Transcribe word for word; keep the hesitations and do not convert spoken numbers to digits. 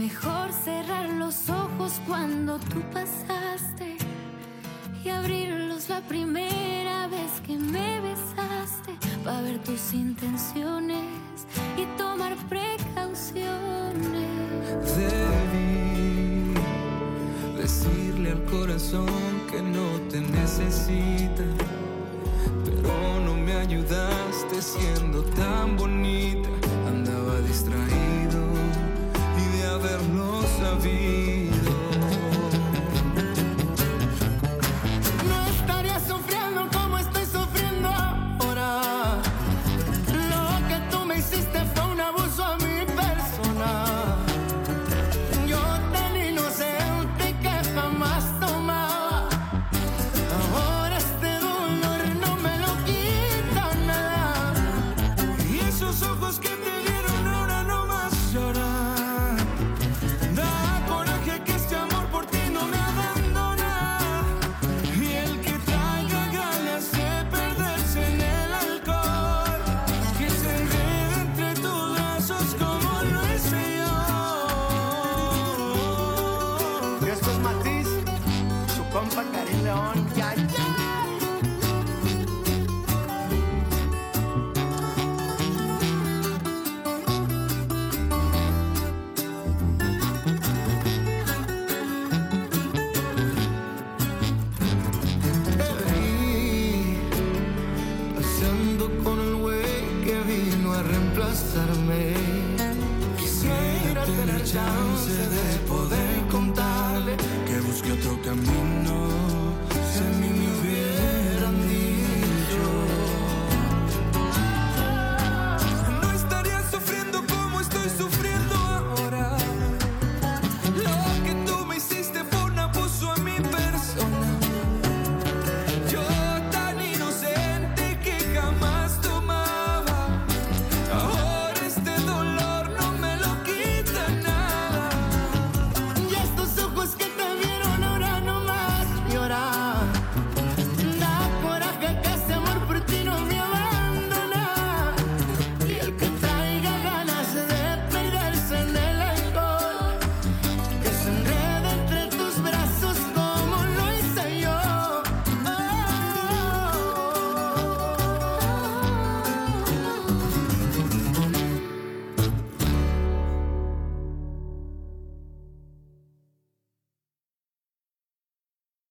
mejor cerrar los ojos cuando tú pasaste y abrirlos la primera vez que me besaste, para ver tus intenciones y tomar precauciones. Debí decirle al corazón que no te necesita, pero no me ayudaste siendo tan bonita. Andaba distraído y de haberlo sabido no estaría sufriendo como estoy sufriendo ahora. Lo que tú me hiciste fue un abuso a mi persona. Yo tan inocente que jamás tomaba. Ahora este dolor no me lo quita nada. y esos ojos que te vieron ahora no más lloran. Da coraje que este amor por ti no me abandona, y el que traiga ganas de perderse en el alcohol, que se enrede entre tus brazos como lo hice yo. Y esto es Matiz, su compa Karim León. Ya, ya. Pasando con el güey que vino a reemplazarme. Quisiera tener chance de poder